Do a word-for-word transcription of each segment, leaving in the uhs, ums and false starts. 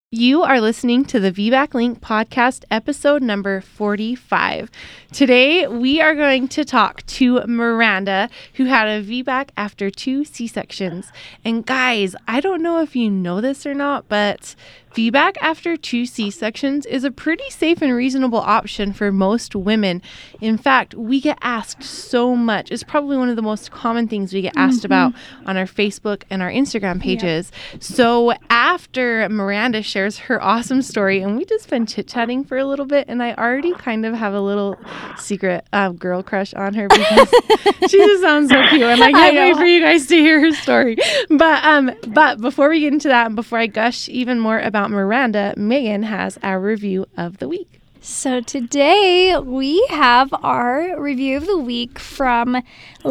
You are listening to the V BAC Link podcast, episode number forty-five. Today, we are going to talk to Miranda, who had a V BAC after two C-sections. And guys, I don't know if you know this or not, but V BAC after two C-sections is a pretty safe and reasonable option for most women. In fact, we get asked so much. It's probably one of the most common things we get asked mm-hmm. about on our Facebook and our Instagram pages. Yep. So after Miranda shares her awesome story, and we just been chit-chatting for a little bit, and I already kind of have a little secret uh, girl crush on her because she just sounds so cute, and I can't I wait for you guys to hear her story. But um, but before we get into that, and before I gush even more about Miranda, Megan has our review of the week. So today we have our review of the week from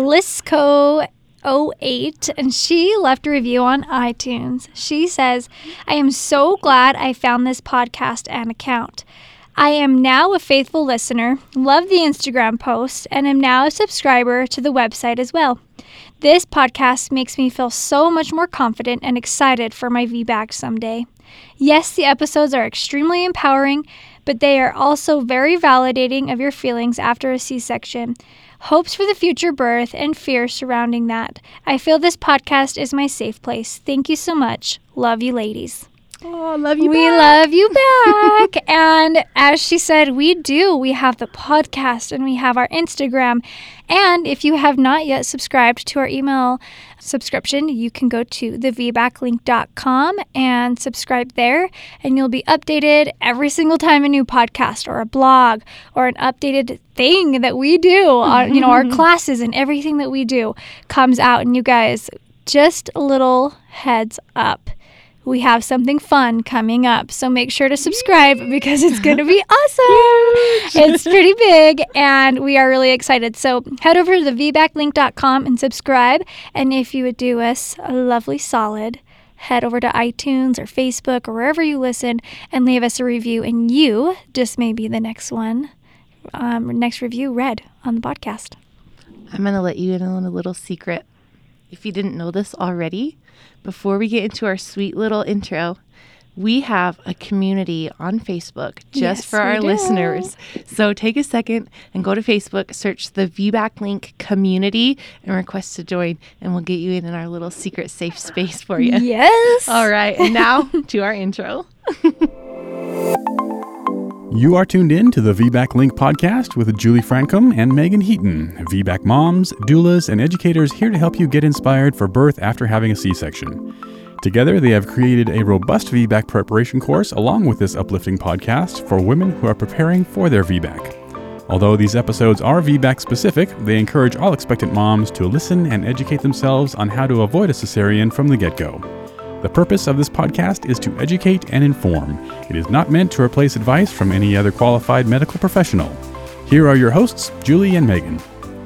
Lisco oh eight, and she left a review on iTunes. She says, "I am so glad I found this podcast and account. I am now a faithful listener, love the Instagram posts, and am now a subscriber to the website as well. This podcast makes me feel so much more confident and excited for my V BAC someday. Yes, the episodes are extremely empowering, but they are also very validating of your feelings after a C-section. Hopes for the future birth and fear surrounding that. I feel this podcast is my safe place. Thank you so much. Love you, ladies." Oh, love you we back. love you back. And as she said, we do. We have the podcast and we have our Instagram. And if you have not yet subscribed to our email subscription, you can go to the v bac link dot com and subscribe there. And you'll be updated every single time a new podcast or a blog or an updated thing that we do, on, you know, our classes and everything that we do comes out. And you guys, just a little heads up. We have something fun coming up, so make sure to subscribe because it's going to be awesome. It's pretty big, and we are really excited. So head over to the v bac link dot com and subscribe. And if you would do us a lovely solid, head over to iTunes or Facebook or wherever you listen and leave us a review, and you just may be the next one, um, next review read on the podcast. I'm going to let you in on a little secret. If you didn't know this already, before we get into our sweet little intro, we have a community on Facebook just yes, for our do. listeners. So take a second and go to Facebook, search the V BAC Link community, and request to join, and we'll get you in, in our little secret safe space for you. Yes. All right. And now to our intro. You are tuned in to the V BAC Link podcast with Julie Francom and Megan Heaton, V BAC moms, doulas, and educators here to help you get inspired for birth after having a C-section. Together, they have created a robust V BAC preparation course along with this uplifting podcast for women who are preparing for their V BAC. Although these episodes are V BAC specific, they encourage all expectant moms to listen and educate themselves on how to avoid a cesarean from the get-go. The purpose of this podcast is to educate and inform. It is not meant to replace advice from any other qualified medical professional. Here are your hosts, Julie and Megan.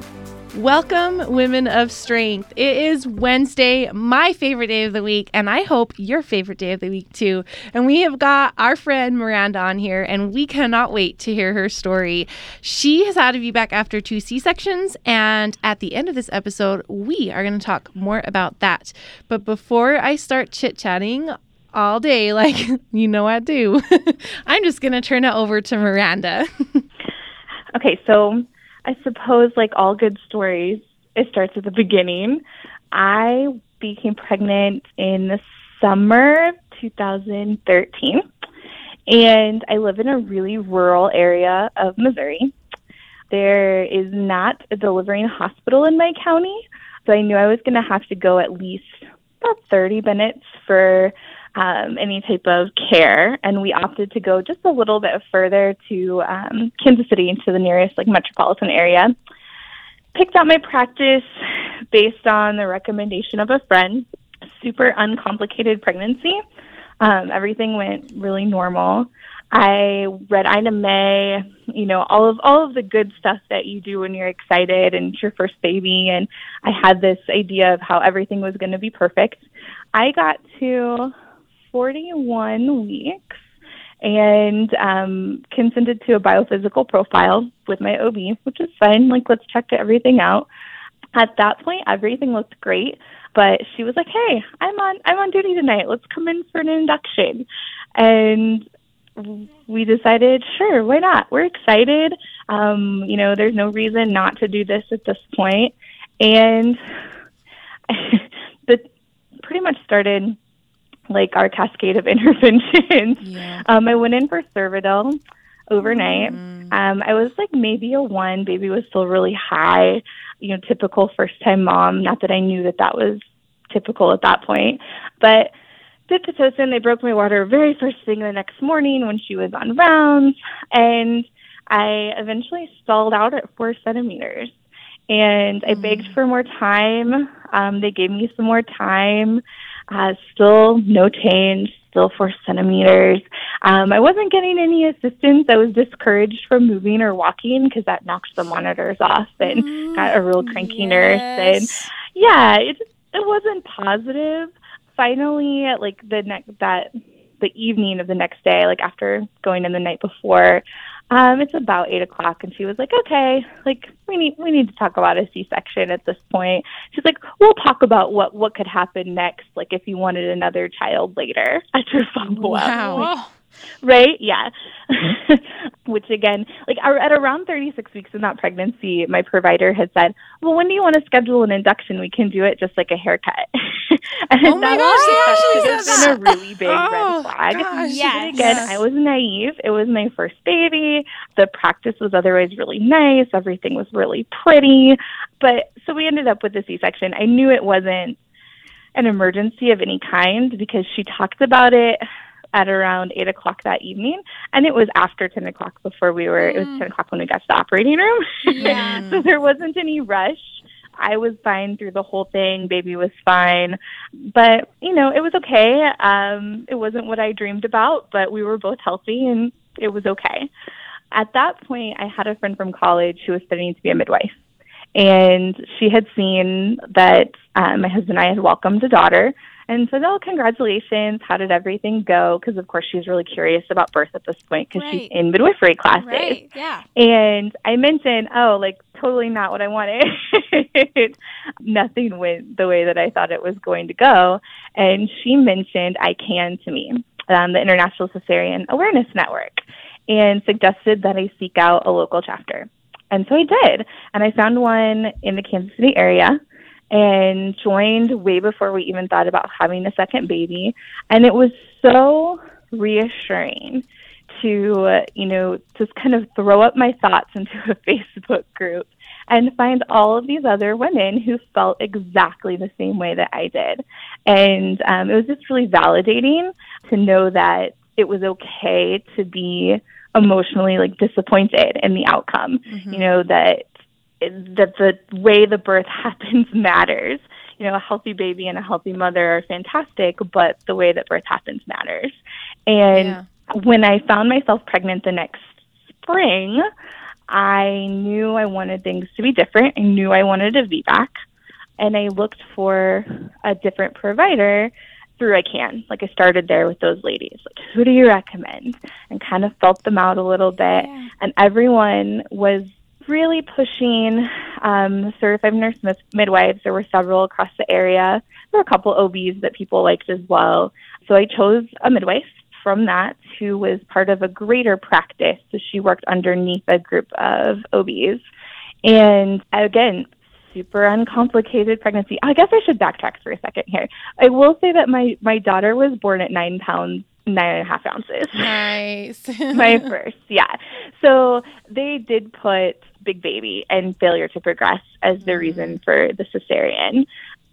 Welcome, Women of Strength. It is Wednesday, my favorite day of the week, and I hope your favorite day of the week too. And we have got our friend Miranda on here, and we cannot wait to hear her story. She has had a V BAC after two C-sections, and at the end of this episode, we are going to talk more about that. But before I start chit-chatting all day, like you know I do, I'm just going to turn it over to Miranda. Okay, so I suppose, like all good stories, it starts at the beginning. I became pregnant in the summer of two thousand thirteen, and I live in a really rural area of Missouri. There is not a delivering hospital in my county, so I knew I was going to have to go at least about thirty minutes for Um, any type of care, and we opted to go just a little bit further to um, Kansas City, into the nearest like metropolitan area. Picked out my practice based on the recommendation of a friend. Super uncomplicated pregnancy. Um, everything went really normal. I read Ina May, you know, all of all of the good stuff that you do when you're excited and it's your first baby, and I had this idea of how everything was going to be perfect. I got to forty-one weeks and um, consented to a biophysical profile with my O B, which is fine. Like, let's check everything out. At that point, everything looked great, but she was like, "Hey, I'm on I'm on duty tonight. Let's come in for an induction." And we decided, sure, why not? We're excited. Um, you know, there's no reason not to do this at this point. And the pretty much started like our cascade of interventions. Yeah. Um, I went in for Cervidil overnight. Mm. Um, I was like maybe a one. Baby was still really high, you know, typical first-time mom. Not that I knew that that was typical at that point. But did Pitocin. They broke my water very first thing the next morning when she was on rounds. And I eventually stalled out at four centimeters. And I begged for more time. Um, they gave me some more time. Uh, still no change, still four centimeters. Um, I wasn't getting any assistance. I was discouraged from moving or walking because that knocked the monitors off and mm, got a real cranky yes. nurse. And yeah, it it wasn't positive. Finally, like the next that the evening of the next day, like after going in the night before, um, it's about eight o'clock, and she was like, "Okay, like we need we need to talk about a C-section at this point." She's like, "We'll talk about what what could happen next, like if you wanted another child later after follow up." Wow. Like, right? Yeah. Which again, like at around thirty-six weeks in that pregnancy, my provider had said, "Well, when do you want to schedule an induction? We can do it just like a haircut." And oh my that gosh, has been a really big oh, red flag. Gosh, yes. Again, I was naive. It was my first baby. The practice was otherwise really nice. Everything was really pretty. But so we ended up with a C-section. I knew it wasn't an emergency of any kind because she talked about it at around eight o'clock that evening, and it was after ten o'clock before we were, mm. it was ten o'clock when we got to the operating room. Yeah. So there wasn't any rush. I was fine through the whole thing. Baby was fine. But, you know, it was okay. Um, it wasn't what I dreamed about, but we were both healthy, and it was okay. At that point, I had a friend from college who was studying to be a midwife. And she had seen that um, my husband and I had welcomed a daughter and said, "Oh, congratulations. How did everything go?" Because, of course, she's really curious about birth at this point because right. she's in midwifery classes. Right, yeah. And I mentioned, oh, like, totally not what I wanted. Nothing went the way that I thought it was going to go. And she mentioned I CAN to me, um, the International Cesarean Awareness Network, and suggested that I seek out a local chapter. And so I did. And I found one in the Kansas City area and joined way before we even thought about having a second baby. And it was so reassuring to, uh, you know, just kind of throw up my thoughts into a Facebook group and find all of these other women who felt exactly the same way that I did. And um, it was just really validating to know that it was okay to be emotionally like disappointed in the outcome. Mm-hmm. You know, that that the way the birth happens matters. You know, a healthy baby and a healthy mother are fantastic, but the way that birth happens matters. And yeah. when I found myself pregnant the next spring, I knew I wanted things to be different. I knew I wanted a V BAC, and I looked for a different provider through I CAN. Like I started there with those ladies. Like, who do you recommend? And kind of felt them out a little bit. Yeah. And everyone was really pushing um, certified nurse midwives. There were several across the area. There were a couple O Bs that people liked as well. So I chose a midwife from that who was part of a greater practice. So she worked underneath a group of O Bs. And again, super uncomplicated pregnancy. I guess I should backtrack for a second here. I will say that my, my daughter was born at nine pounds, nine and a half ounces. Nice. My first, yeah. So they did put big baby and failure to progress as the reason for the cesarean.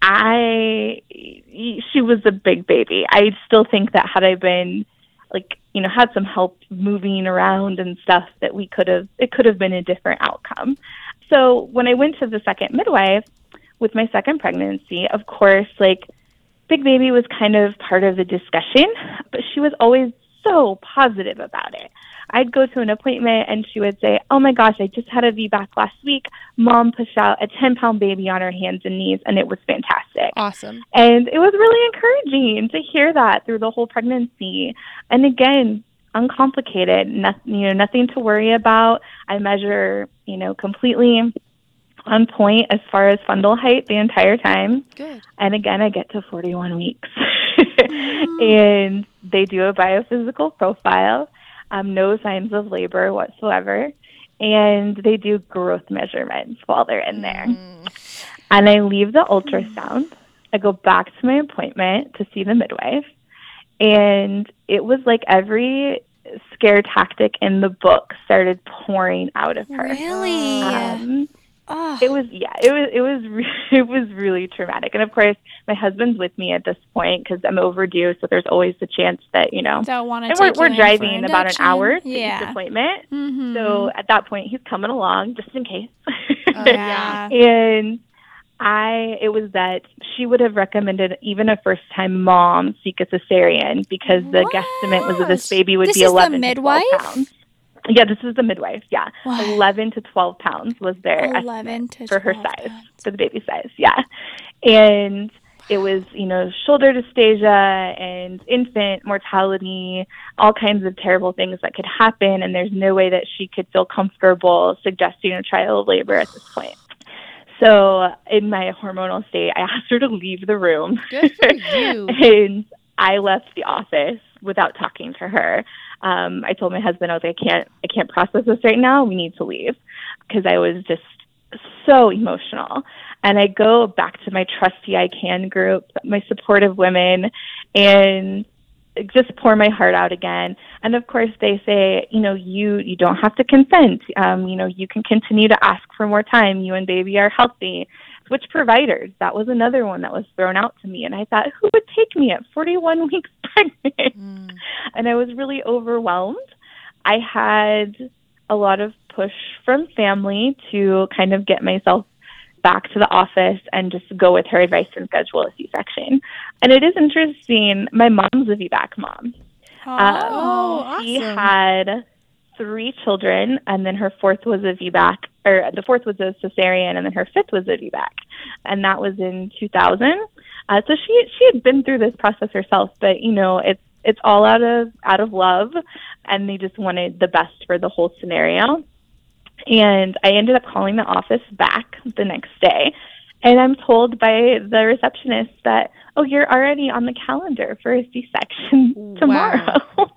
I, she was a big baby. I still think that had I been like, you know, had some help moving around and stuff, that we could have, it could have been a different outcome. So when I went to the second midwife with my second pregnancy, of course, like big baby was kind of part of the discussion, but she was always so positive about it. I'd go to an appointment and she would say, "Oh my gosh, I just had a V BAC last week. Mom pushed out a ten pound baby on her hands and knees and it was fantastic." Awesome. And it was really encouraging to hear that through the whole pregnancy. And again, uncomplicated, nothing, you know, nothing to worry about. I measure, you know, completely on point as far as fundal height the entire time. Good. And again, I get to forty-one weeks. And they do a biophysical profile, um, no signs of labor whatsoever. And they do growth measurements while they're in there. Mm. And I leave the ultrasound. I go back to my appointment to see the midwife. And it was like every scare tactic in the book started pouring out of her. Really? Um, oh. It was, yeah, it was, it was, re- it was really traumatic. And of course, my husband's with me at this point because I'm overdue. So there's always the chance that, you know, Don't want to and take we're, you we're in driving for about an hour to yeah. each appointment. Mm-hmm. So at that point, he's coming along just in case. Oh, yeah. And I, it was that she would have recommended even a first-time mom seek a cesarean because the What? guesstimate was that this baby would this be is eleven the to twelve midwife? pounds. Yeah, this is the midwife. Yeah, What? eleven to twelve pounds was their eleven estimate to for her twelve size, pounds. for the baby size. Yeah, and it was, you know, shoulder dysphagia and infant mortality, all kinds of terrible things that could happen, and there's no way that she could feel comfortable suggesting a trial of labor at this point. So in my hormonal state, I asked her to leave the room. Good for you. And I left the office without talking to her. Um, I told my husband, I was like, I can't, I can't process this right now. We need to leave because I was just so emotional. And I go back to my trusty I Can group, my supportive women, and just pour my heart out again. And of course they say, you know, you, you don't have to consent. Um, you know, you can continue to ask for more time. You and baby are healthy. Switch providers. That was another one that was thrown out to me. And I thought, who would take me at forty-one weeks pregnant? Mm. And I was really overwhelmed. I had a lot of push from family to kind of get myself back to the office and just go with her advice and schedule a C-section. And it is interesting. My mom's a V BAC mom. Oh, um, awesome. She had three children, and then her fourth was a V BAC, or the fourth was a cesarean, and then her fifth was a V BAC. And that was in two thousand. Uh, so she she had been through this process herself, but, you know, it's it's all out of out of love, and they just wanted the best for the whole scenario. And I ended up calling the office back the next day, and I'm told by the receptionist that, oh, you're already on the calendar for a C-section tomorrow. Wow.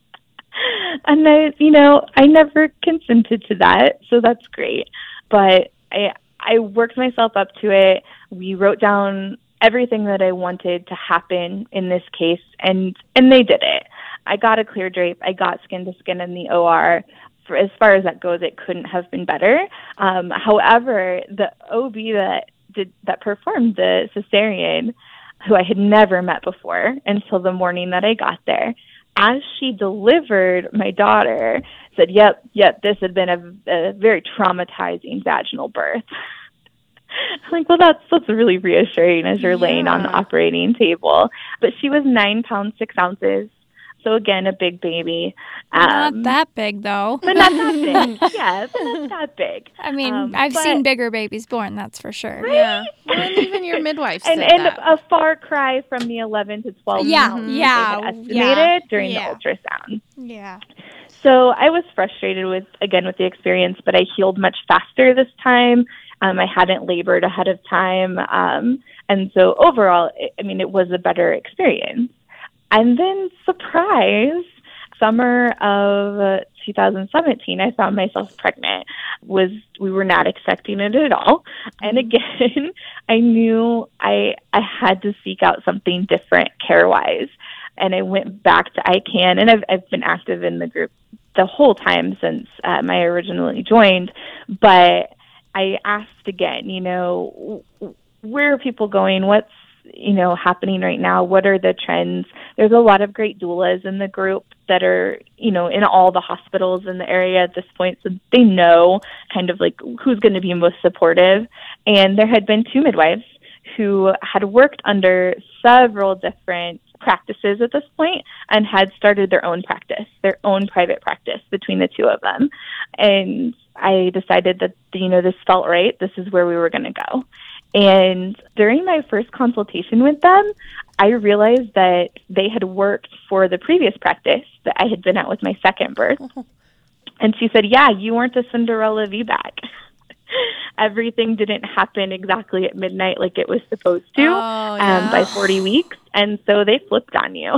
And I, you know, I never consented to that, so that's great. But I, I worked myself up to it. We wrote down everything that I wanted to happen in this case, and and they did it. I got a clear drape. I got skin to skin in the O R. For as far as that goes, it couldn't have been better. Um, however, the O B that did that performed the cesarean, who I had never met before until the morning that I got there, as she delivered my daughter, said, "Yep, yep, this had been a, a very traumatizing vaginal birth." I'm like, well, that's that's really reassuring as you're yeah. laying on the operating table. But she was nine pounds six ounces. So again, a big baby. Um, not that big, though. But not that big. Yeah, but not that big. I mean, um, I've but, seen bigger babies born, that's for sure. Right? Yeah. Well, and even your midwife said and, and that. a far cry from the eleven to twelve yeah, pounds yeah, they had estimated yeah, during yeah. the ultrasound. Yeah. So I was frustrated with, again, with the experience, but I healed much faster this time. Um, I hadn't labored ahead of time. Um, and so overall, it, I mean, it was a better experience. And then, surprise, summer of uh, two thousand seventeen, I found myself pregnant. Was we were not expecting it at all. And again, I knew I I had to seek out something different care-wise. And I went back to I CAN, and I've I've been active in the group the whole time since um, I originally joined. But I asked again, you know, where are people going? What's, you know, happening right now? What are the trends? There's a lot of great doulas in the group that are, you know, in all the hospitals in the area at this point. So they know kind of like who's going to be most supportive. And there had been two midwives who had worked under several different practices at this point and had started their own practice, their own private practice between the two of them. And I decided that, you know, this felt right. This is where we were going to go. And during my first consultation with them, I realized that they had worked for the previous practice that I had been at with my second birth. And she said, yeah, you weren't a Cinderella V BAC. everything didn't happen exactly at midnight like it was supposed to Oh, um, yeah. by forty weeks. And so they flipped on you. Oh,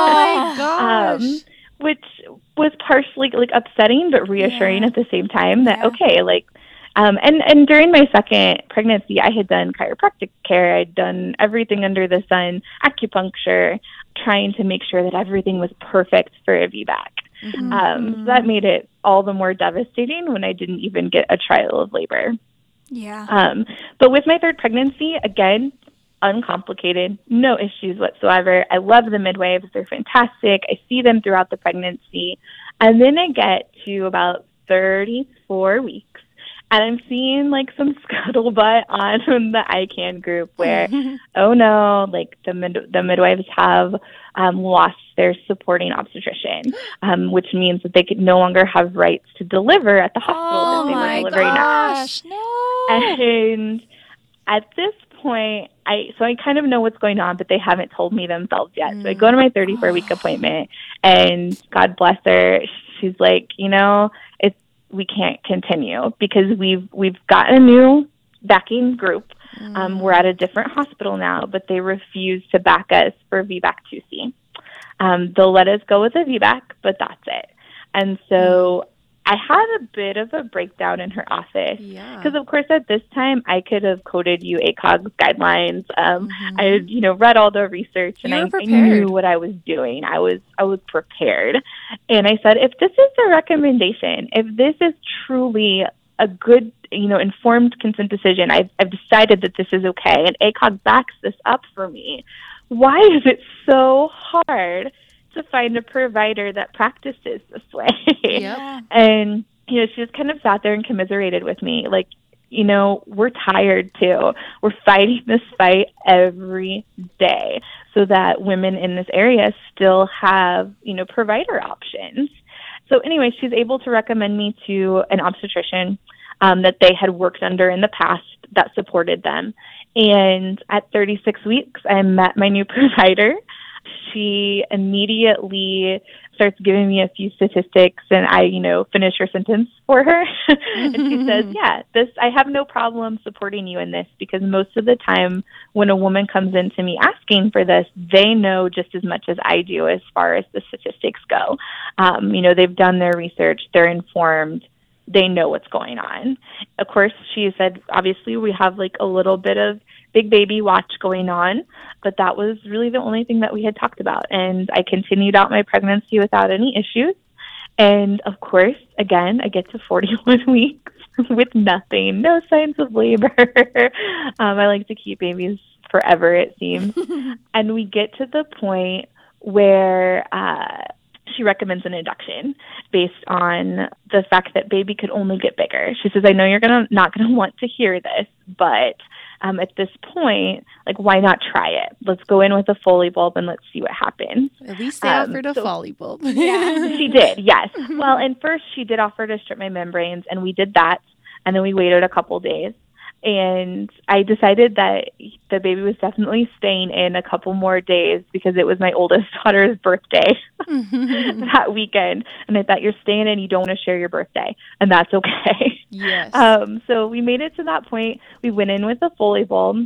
my gosh. Um, which was partially like upsetting, but reassuring Yeah. at the same time that, Yeah. okay, like, um, and, and during my second pregnancy, I had done chiropractic care. I'd done everything under the sun, acupuncture, trying to make sure that everything was perfect for a V BAC. Mhm. Um, so that made it all the more devastating when I didn't even get a trial of labor. Yeah. Um, but with my third pregnancy, again, uncomplicated, no issues whatsoever. I love the midwives. They're fantastic. I see them throughout the pregnancy. And then I get to about thirty-four weeks, and I'm seeing like some scuttlebutt on the I CAN group where, oh no, like the mid- the midwives have um, lost their supporting obstetrician, um, which means that they could no longer have rights to deliver at the hospital Oh that they my were delivering at. gosh. No. And at this point, I so I kind of know what's going on, but they haven't told me themselves yet. So I go to my thirty-four week appointment, and God bless her, she's like, you know, it's we can't continue because we've we've got a new backing group. Um, we're at a different hospital now, but they refuse to back us for V BAC two C. Um, they'll let us go with a V BAC, but that's it. And so I had a bit of a breakdown in her office Yeah. because, of course, at this time I could have coded you A C O G's guidelines. Um, Mhm. I had, you know, read all the research, and You were I, I prepared. knew what I was doing. I was I was prepared, and I said, if this is a recommendation, if this is truly a good, you know, informed consent decision, I've I've decided that this is okay, and A C O G backs this up for me. Why is it so hard to find a provider that practices this way? Yep. And, you know, she just kind of sat there and commiserated with me. Like, you know, we're tired too. We're fighting this fight every day so that women in this area still have, you know, provider options. So anyway, she's able to recommend me to an obstetrician um, that they had worked under in the past that supported them. And at thirty-six weeks, I met my new provider. She immediately starts giving me a few statistics, and I, you know, finish her sentence for her. And she says, yeah, this, I have no problem supporting you in this, because most of the time when a woman comes in to me asking for this, they know just as much as I do as far as the statistics go. Um, you know, they've done their research, they're informed, they know what's going on. Of course, she said, obviously, we have like a little bit of big baby watch going on, but that was really the only thing that we had talked about. And I continued out my pregnancy without any issues. And of course, again, I get to forty-one weeks with nothing, no signs of labor. um, I like to keep babies forever, it seems. And we get to the point where uh, she recommends an induction based on the fact that baby could only get bigger. She says, I know you're gonna not going to want to hear this, but um, at this point, like, why not try it? Let's go in with a Foley bulb and let's see what happens. At least they Um, offered a so- Foley bulb. Yeah. She did, yes. Well, and first she did offer to strip my membranes, and we did that, and then we waited a couple days. And I decided that the baby was definitely staying in a couple more days because it was my oldest daughter's birthday that weekend. And I thought, you're staying in, you don't want to share your birthday, and that's okay. Yes. Um, so we made it to that point. We went in with a Foley bulb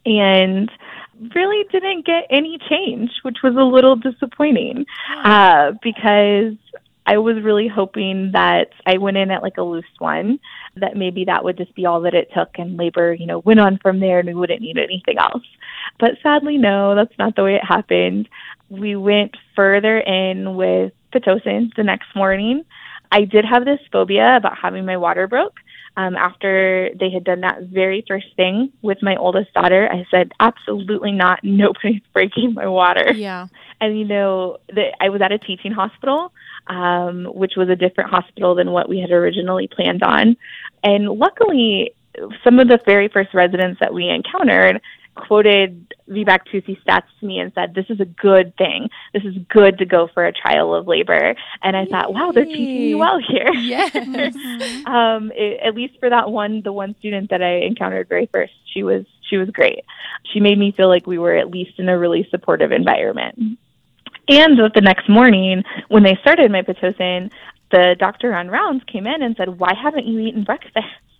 and really didn't get any change, which was a little disappointing uh, because I was really hoping that I went in at like a loose one, that maybe that would just be all that it took, and labor, you know, went on from there and we wouldn't need anything else. But sadly, no, that's not the way it happened. We went further in with Pitocin the next morning. I did have this phobia about having my water broke. Um, after they had done that very first thing with my oldest daughter, I said, absolutely not. Nobody's breaking my water. Yeah. And, you know, the, I was at a teaching hospital, um, which was a different hospital than what we had originally planned on. And luckily, some of the very first residents that we encountered quoted V BAC two C stats to me and said, this is a good thing. This is good to go for a trial of labor. And I thought, wow, they're teaching you well here. Yes. um, it, at least for that one, the one student that I encountered very first, she was she was great. She made me feel like we were at least in a really supportive environment. And the next morning, when they started my Pitocin, the doctor on rounds came in and said, why haven't you eaten breakfast?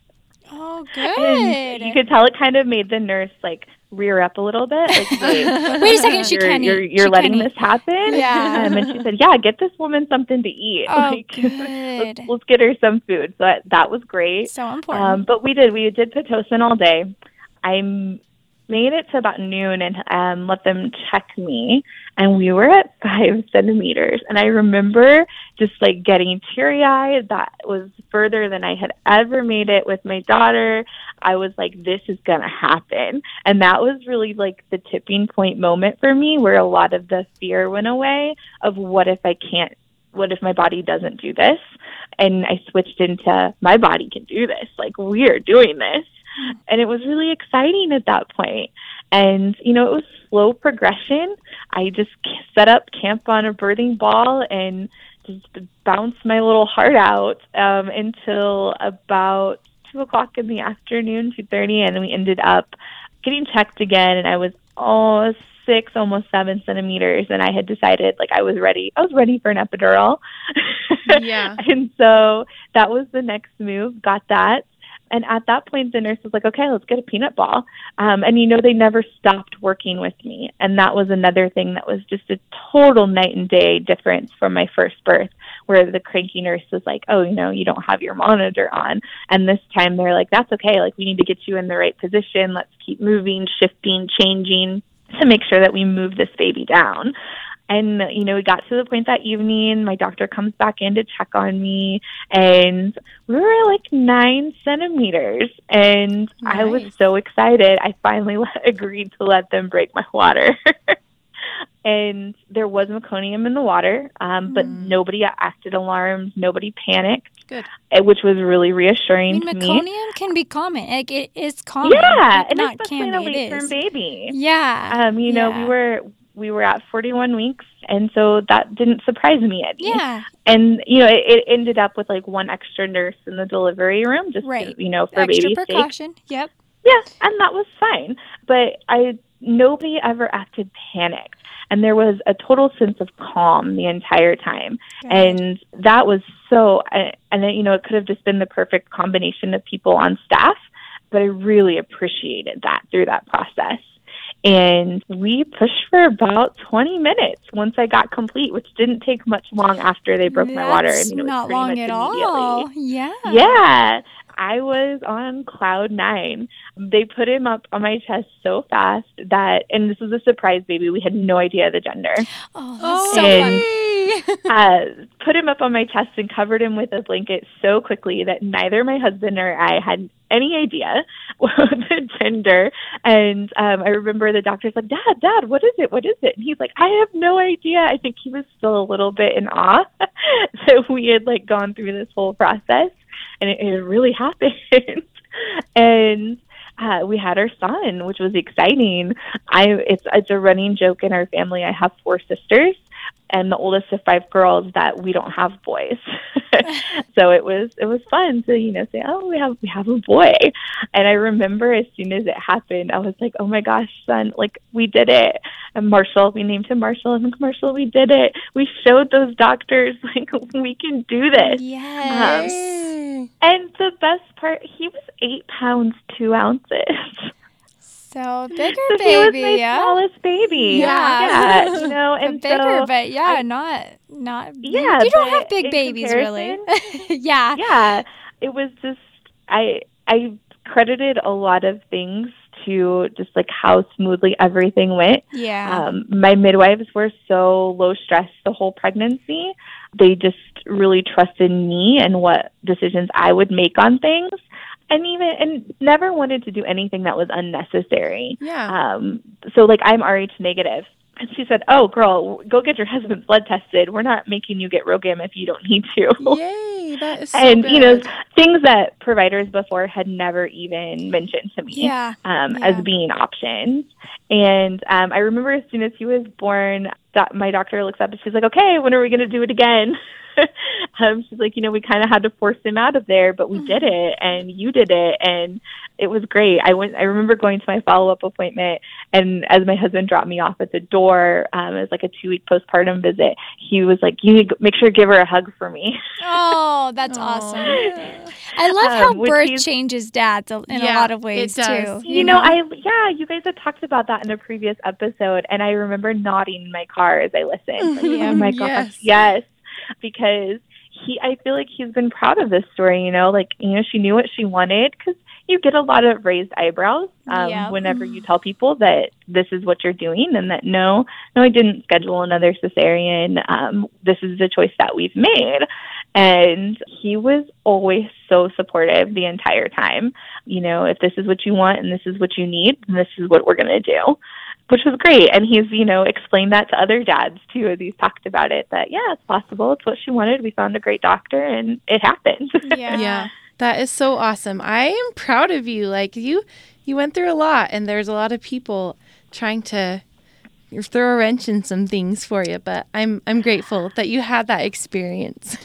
Oh, And good. you could tell it kind of made the nurse like rear up a little bit. Like, wait, Wait a second, she you're, can't you're, eat. you're She letting can't this eat. happen? Yeah. Um, and she said, yeah, get this woman something to eat. Oh, like, good. let's, let's get her some food. So that, that was great. So important. Um, but we did. We did Pitocin all day. I made it to about noon and um, let them check me. And we were at five centimeters. And I remember just like getting teary-eyed. That was further than I had ever made it with my daughter. I was like, this is going to happen. And that was really like the tipping point moment for me, where a lot of the fear went away of what if I can't, what if my body doesn't do this? And I switched into my body can do this. Like, we are doing this. And it was really exciting at that point. And, you know, it was slow progression. I just set up camp on a birthing ball and just bounced my little heart out um, until about two o'clock in the afternoon, two thirty, and we ended up getting checked again, and I was oh, six, almost seven centimeters, and I had decided, like, I was ready. I was ready for an epidural. Yeah. And so that was the next move, got that. And at that point, the nurse was like, okay, let's get a peanut ball. Um, and, you know, they never stopped working with me. And that was another thing that was just a total night and day difference from my first birth, where the cranky nurse was like, oh, you know, you don't have your monitor on. And this time they're like, that's okay. Like, we need to get you in the right position. Let's keep moving, shifting, changing to make sure that we move this baby down. And, you know, we got to the point that evening, my doctor comes back in to check on me, and we were like nine centimeters. And Nice. I was so excited. I finally let, agreed to let them break my water. And there was meconium in the water, um, but Mm. nobody acted alarmed. Nobody panicked, Good. eh, which was really I reassuring mean, to me. meconium can be common. Like, it is common. Yeah, Like, and not especially can in a be, it late-term is. baby. Yeah. Um, you know, yeah. we were we were at forty-one weeks, and so that didn't surprise me any. Yeah. And, you know, it, it ended up with, like, one extra nurse in the delivery room, just, Right. to, you know, for Extra baby's sake. precaution. Yep. Yeah, and that was fine. But I nobody ever acted panicked. And there was a total sense of calm the entire time. Good. And that was so, and, you know, it could have just been the perfect combination of people on staff, but I really appreciated that through that process. And we pushed for about twenty minutes once I got complete, which didn't take much long after they broke my water. I That's mean, it was not pretty long much at immediately. all. Yeah. Yeah, I was on cloud nine. They put him up on my chest so fast that, and this was a surprise baby. We had no idea the gender. Oh, that's Oh, so And- fun. Uh, put him up on my chest and covered him with a blanket so quickly that neither my husband or I had any idea the gender. And um, I remember the doctor's like, Dad, Dad, what is it? What is it? And he's like, I have no idea. I think he was still a little bit in awe. So we had like gone through this whole process, and it, it really happened. And uh, we had our son, which was exciting. I it's it's a running joke in our family. I have four sisters, and the oldest of five girls, that we don't have boys. So it was it was fun to, you know, say, oh, we have we have a boy. And I remember as soon as it happened, I was like, oh my gosh, son, like, we did it. And Marshall, we named him Marshall, and Marshall, we did it. We showed those doctors, like, we can do this. Yes. Yay. And the best part, he was eight pounds two ounces. So bigger So he was baby, my yeah. smallest baby. Yeah. Yeah, you know, But and bigger, so, but yeah, I- not not. Yeah, you don't but have big in babies, really. comparison- yeah. yeah, it was just, I I credited a lot of things to just like how smoothly everything went. Yeah. Um, my midwives were so low stress the whole pregnancy. They just really trusted me and what decisions I would make on things, and even and never wanted to do anything that was unnecessary. Yeah. Um, so like, I'm R H negative. And she said, oh, girl, go get your husband's blood tested. We're not making you get RhoGAM if you don't need to. Yay. That is so And, good. you know, things that providers before had never even mentioned to me Yeah. um, Yeah. as being options. And um, I remember as soon as he was born, that my doctor looks up and she's like, okay, when are we going to do it again? Um, she's like, you know, we kind of had to force him out of there, but we did it, and you did it, and it was great. I went. I remember going to my follow-up appointment, and as my husband dropped me off at the door, um, it was like a two-week postpartum visit. He was like, "You need to make sure to give her a hug for me." Oh, that's awesome. I love how Um, birth is, changes dads in Yeah, a lot of ways it does. too. You know, I yeah, you guys had talked about that in a previous episode, and I remember nodding in my car as I listened. Like, Yeah. oh my gosh, Yes. yes, because he, I feel like he's been proud of this story. You know, like you know, she knew what she wanted, because you get a lot of raised eyebrows um, Yeah. whenever you tell people that this is what you're doing, and that no, no, I didn't schedule another cesarean. Um, this is the choice that we've made. And he was always so supportive the entire time. You know, if this is what you want and this is what you need, then this is what we're going to do, which was great. And he's, you know, explained that to other dads too, as he's talked about it, that, yeah, it's possible. It's what she wanted. We found a great doctor and it happened. Yeah. Yeah. That is so awesome. I am proud of you. Like you, you went through a lot, and there's a lot of people trying to throw a wrench in some things for you, but I'm I'm grateful that you had that experience.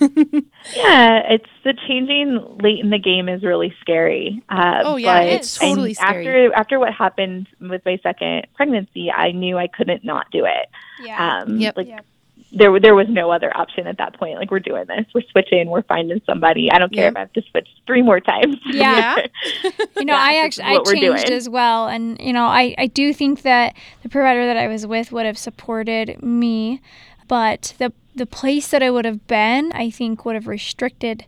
Yeah, it's the changing late in the game is really scary. Uh, Oh, yeah, but- it's totally and scary. After after what happened with my second pregnancy, I knew I couldn't not do it. Yeah. Um, Yep. Like Yep. there there was no other option at that point. Like, we're doing this, we're switching, we're finding somebody. I don't care Yep. if I have to switch three more times. Yeah. You know, Yeah, I this is actually I what we're changed doing. as well, and you know, I I do think that the provider that I was with would have supported me, but the the place that I would have been, I think, would have restricted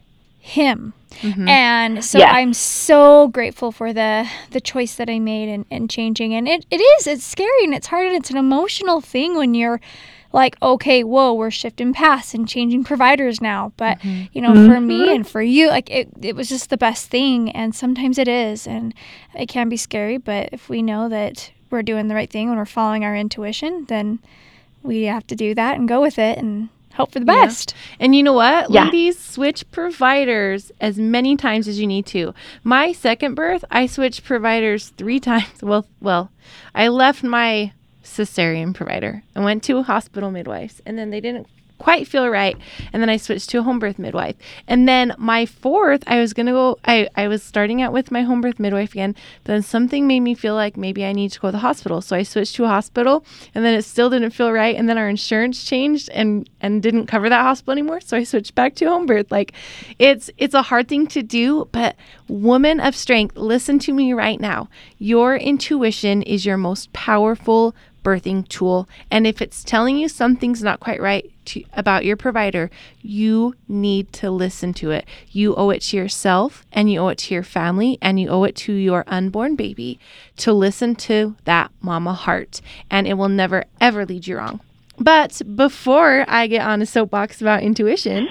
him. Mhm. And so Yeah. I'm so grateful for the the choice that I made and, and changing. And it, it is, it's scary and it's hard and it's an emotional thing when you're like, okay, whoa, we're shifting paths and changing providers now. But, you know, for me and for you, like it, it was just the best thing. And sometimes it is. And it can be scary. But if we know that we're doing the right thing when we're following our intuition, then we have to do that and go with it and hope for the Yeah. best. And you know what? Yeah. Ladies, switch providers as many times as you need to. My second birth, I switched providers three times. Well, well, I left my cesarean provider and went to a hospital midwife, and then they didn't quite feel right, and then I switched to a home birth midwife. And then my fourth, I was gonna go I, I was starting out with my home birth midwife again, but then something made me feel like maybe I need to go to the hospital. So I switched to a hospital, and then it still didn't feel right, and then our insurance changed and and didn't cover that hospital anymore. So I switched back to home birth. Like it's it's a hard thing to do, but woman of strength, listen to me right now. Your intuition is your most powerful birthing tool, and if it's telling you something's not quite right to, about your provider, you need to listen to it. You owe it to yourself, and you owe it to your family, and you owe it to your unborn baby to listen to that mama heart, and it will never ever lead you wrong. But before I get on a soapbox about intuition,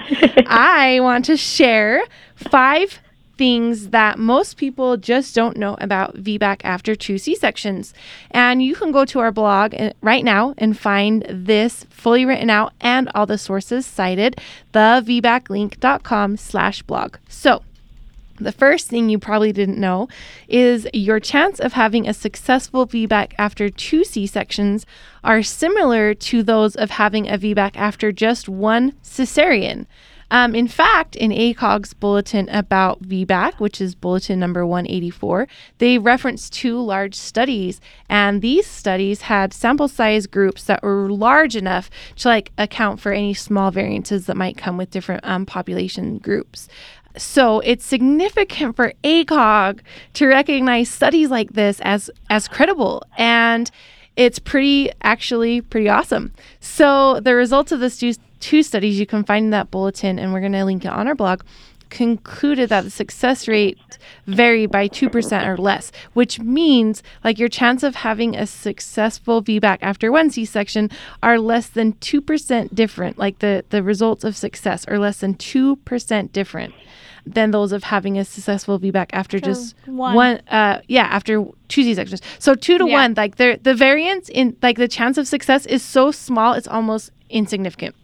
I want to share five things that most people just don't know about V BAC after two C-sections. And you can go to our blog right now and find this fully written out and all the sources cited, the v bac link dot com slash blog. So the first thing you probably didn't know is your chance of having a successful V BAC after two C-sections are similar to those of having a V BAC after just one cesarean. Um, in fact, in A C O G's bulletin about V BAC, which is bulletin number one eighty-four, they referenced two large studies, and these studies had sample size groups that were large enough to like account for any small variances that might come with different um, population groups. So it's significant for A C O G to recognize studies like this as as credible, and it's pretty actually pretty awesome. So the results of this two, two studies you can find in that bulletin, and we're going to link it on our blog, concluded that the success rate varied by two percent or less, which means like your chance of having a successful V BAC after one C-section are less than two percent different. Like the, the results of success are less than two percent different than those of having a successful V BAC after For just one. one, uh, yeah, after two C-sections. So two to Yeah. one, like the the variance in like the chance of success is so small, it's almost insignificant.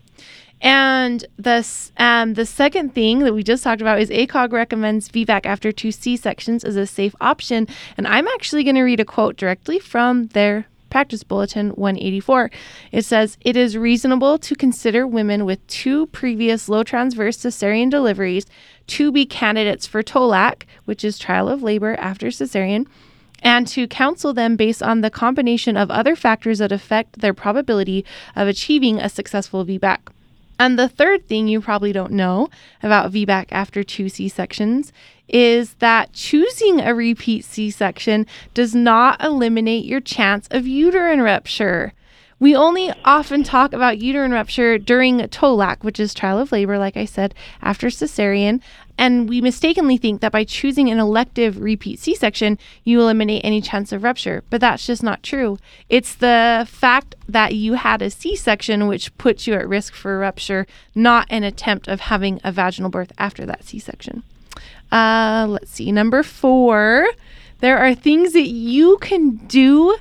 And the s- um, the second thing that we just talked about is A C O G recommends V BAC after two C-sections as a safe option. And I'm actually going to read a quote directly from their Practice Bulletin one eighty-four. It says, it is reasonable to consider women with two previous low transverse cesarean deliveries to be candidates for T O L A C, which is trial of labor after cesarean, and to counsel them based on the combination of other factors that affect their probability of achieving a successful V BAC. And the third thing you probably don't know about V BAC after two C-sections is that choosing a repeat C-section does not eliminate your chance of uterine rupture. We only often talk about uterine rupture during T O L A C, which is trial of labor, like I said, after cesarean. And we mistakenly think that by choosing an elective repeat C-section, you eliminate any chance of rupture. But that's just not true. It's the fact that you had a C-section which puts you at risk for rupture, not an attempt of having a vaginal birth after that C-section. Uh, let's see. Number four, there are things that you can do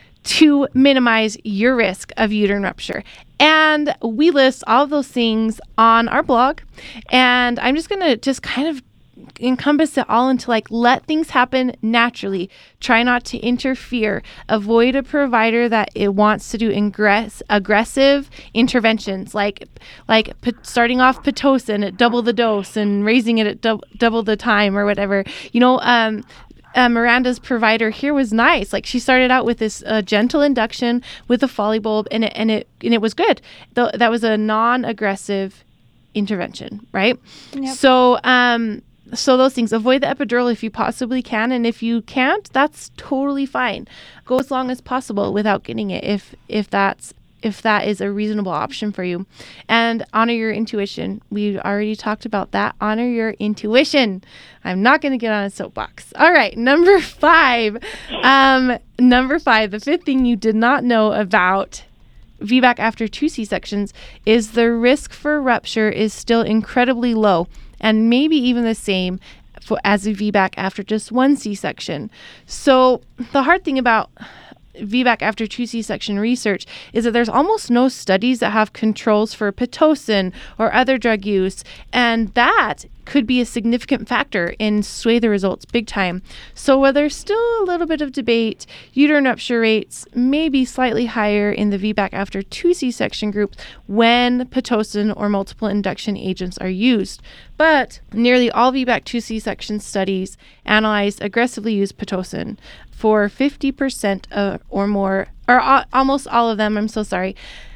to minimize your risk of uterine rupture. And we list all of those things on our blog. And I'm just going to just kind of encompass it all into like, let things happen naturally. Try not to interfere. Avoid a provider that it wants to do ingress, aggressive interventions, like like p- starting off Pitocin at double the dose and raising it at dub- double the time or whatever. You know, um, Uh, Miranda's provider here was nice. Like she started out with this uh, gentle induction with a Foley bulb, and it and it and it was good. Th- that was a non-aggressive intervention, right? Yep. So, um, so those things. Avoid the epidural if you possibly can, and if you can't, that's totally fine. Go as long as possible without getting it, if if that's if that is a reasonable option for you. And honor your intuition. We already talked about that. Honor your intuition. I'm not going to get on a soapbox. All right, number five. Um, number five, the fifth thing you did not know about V BAC after two C-sections is the risk for rupture is still incredibly low, and maybe even the same for, as a V BAC after just one C-section. So the hard thing about V BAC after two C-section research is that there's almost no studies that have controls for Pitocin or other drug use, and that could be a significant factor in sway the results big time. So while there's still a little bit of debate, uterine rupture rates may be slightly higher in the V BAC after two C-section groups when Pitocin or multiple induction agents are used. But nearly all V BAC two C-section studies analyzed aggressively used Pitocin for fifty percent uh, or more, or uh, almost all of them, I'm so sorry,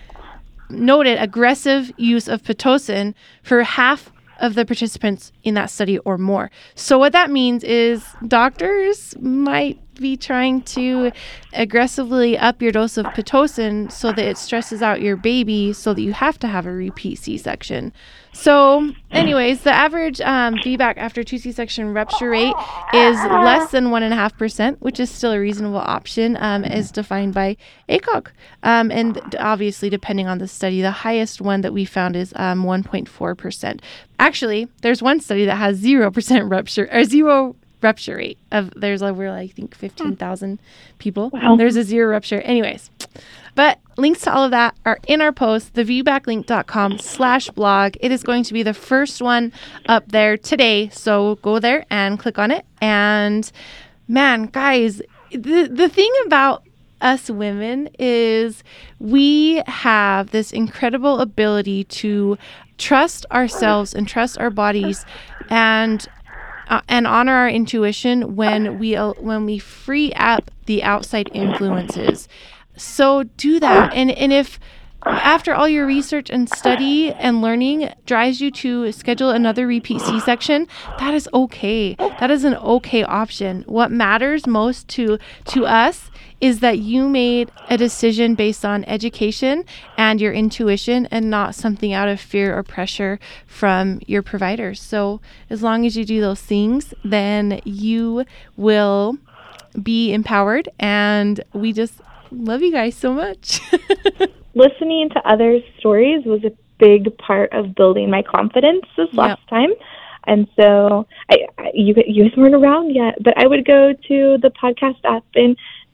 noted aggressive use of Pitocin for half of the participants in that study or more. So what that means is doctors might be trying to aggressively up your dose of Pitocin so that it stresses out your baby so that you have to have a repeat C-section. So anyways, the average um, V BAC after two C-section rupture rate is less than one and a half percent, which is still a reasonable option, um, as defined by A C O G. Um, and obviously, depending on the study, the highest one that we found is um, one point four percent. Actually, there's one study that has zero percent rupture or zero rupture rate of there's over I think fifteen thousand people. Wow. There's a zero rupture. Anyways, but links to all of that are in our post, the v bac link dot com slash blog. It is going to be the first one up there today. So go there and click on it. And man, guys, the, the thing about us women is we have this incredible ability to trust ourselves and trust our bodies and Uh, and honor our intuition when we uh, when we free up the outside influences. So do that. And and if after all your research and study and learning drives you to schedule another repeat C-section, that is okay. That is an okay option. What matters most to to us is that you made a decision based on education and your intuition and not something out of fear or pressure from your providers. So as long as you do those things, then you will be empowered, and we just love you guys so much. Listening to others' stories was a big part of building my confidence this last yep. time. And so I, I, you, you guys weren't around yet, but I would go to the podcast app and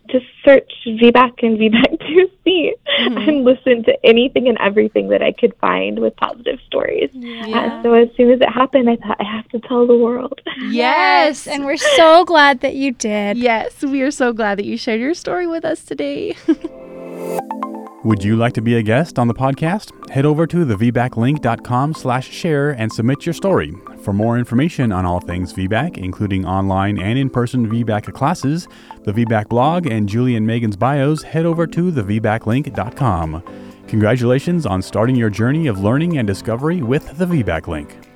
just search V BAC and V BAC two C mm-hmm. and listen to anything and everything that I could find with positive stories. Yeah. Uh, so as soon as it happened, I thought, I have to tell the world. Yes, and we're so glad that you did. Yes, we are so glad that you shared your story with us today. Would you like to be a guest on the podcast? Head over to the v bac link dot com slash share and submit your story. For more information on all things V BAC, including online and in-person V BAC classes, the V BAC blog, and Julie and Megan's bios, head over to the v bac link dot com. Congratulations on starting your journey of learning and discovery with the V BAC Link.